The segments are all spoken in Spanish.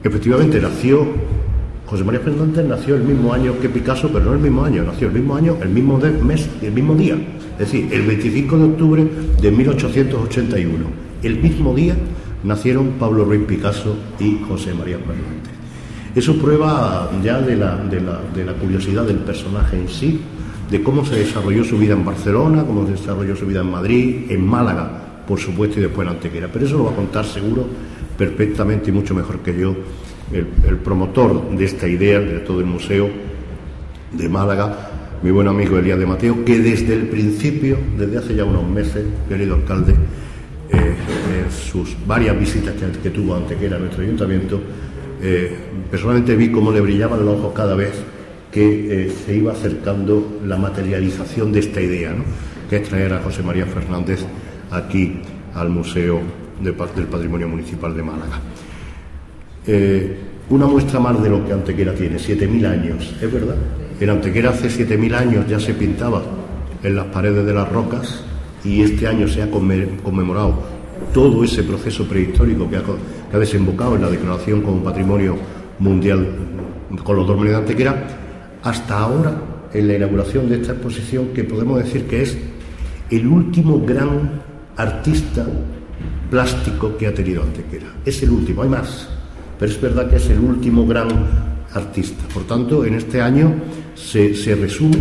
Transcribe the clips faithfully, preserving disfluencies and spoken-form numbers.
Efectivamente, nació, José María Fernández nació el mismo año que Picasso, pero no el mismo año, nació el mismo año, el mismo mes y el mismo día. Es decir, el veinticinco de octubre de mil ochocientos ochenta y uno. El mismo día nacieron Pablo Ruiz Picasso y José María Fernández. Eso prueba ya de la, de, la, de la curiosidad del personaje en sí, de cómo se desarrolló su vida en Barcelona, cómo se desarrolló su vida en Madrid, en Málaga, por supuesto, y después en Antequera. Pero eso lo va a contar seguro perfectamente y mucho mejor que yo el, el promotor de esta idea, de todo el museo de Málaga, mi buen amigo Elías de Mateo, que desde el principio, desde hace ya unos meses, querido alcalde, eh, en sus varias visitas que, que tuvo a Antequera, a nuestro ayuntamiento, eh, personalmente vi cómo le brillaban los ojos cada vez que eh, se iba acercando la materialización de esta idea, ¿no?, que es traer a José María Fernández aquí al Museo de, del Patrimonio Municipal de Málaga. Eh, una muestra más de lo que Antequera tiene, siete mil años, ¿es verdad? En Antequera hace siete mil años ya se pintaba en las paredes de las rocas, y este año se ha conmemorado todo ese proceso prehistórico que ha, que ha desembocado en la declaración como Patrimonio Mundial con los Dólmenes de Antequera, hasta ahora en la inauguración de esta exposición, que podemos decir que es el último gran artista plástico que ha tenido Antequera. Es el último, hay más, pero es verdad que es el último gran artista. Por tanto, en este año se, se resume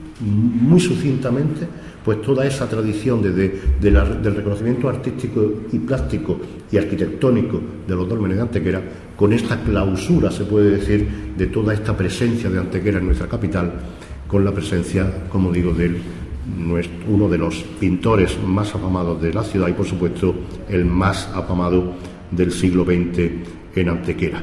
muy sucintamente pues toda esa tradición de, de, de la, del reconocimiento artístico y plástico y arquitectónico de los Dólmenes de Antequera, con esta clausura, se puede decir, de toda esta presencia de Antequera en nuestra capital, con la presencia, como digo, de uno de los pintores más afamados de la ciudad y, por supuesto, el más afamado del siglo veinte en Antequera.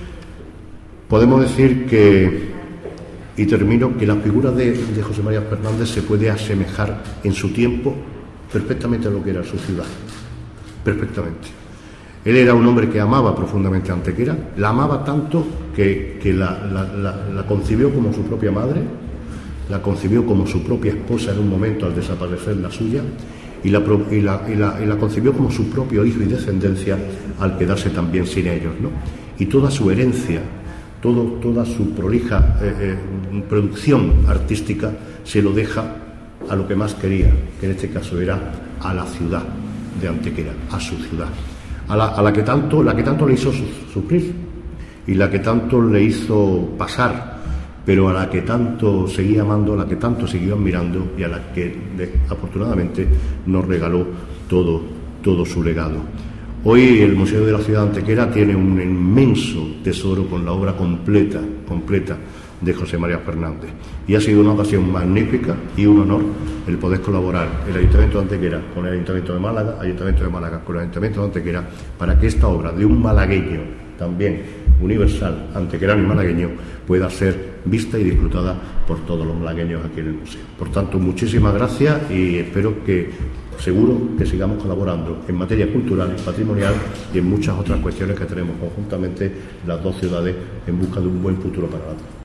Podemos decir que, y termino, que la figura de, de José María Fernández se puede asemejar en su tiempo perfectamente a lo que era su ciudad, perfectamente. Él era un hombre que amaba profundamente a Antequera, la amaba tanto que, que la, la, la, la concibió como su propia madre, la concibió como su propia esposa en un momento al desaparecer la suya, y la, y la, y la, y la concibió como su propio hijo y descendencia al quedarse también sin ellos, ¿no? Y toda su herencia, todo, toda su prolija eh, eh, producción artística se lo deja a lo que más quería, que en este caso era a la ciudad de Antequera, a su ciudad, a la, a la que tanto, la que tanto le hizo sufrir y la que tanto le hizo pasar, pero a la que tanto seguía amando, a la que tanto siguió admirando y a la que afortunadamente nos regaló todo, todo su legado. Hoy el Museo de la Ciudad de Antequera tiene un inmenso tesoro con la obra completa, completa de José María Fernández, y ha sido una ocasión magnífica y un honor el poder colaborar el Ayuntamiento de Antequera con el Ayuntamiento de Málaga, Ayuntamiento de Málaga con el Ayuntamiento de Antequera, para que esta obra de un malagueño también universal, antequerano y malagueño, pueda ser vista y disfrutada por todos los malagueños aquí en el museo. Por tanto, muchísimas gracias y espero que, seguro que sigamos colaborando en materia cultural y patrimonial y en muchas otras cuestiones que tenemos conjuntamente las dos ciudades en busca de un buen futuro para la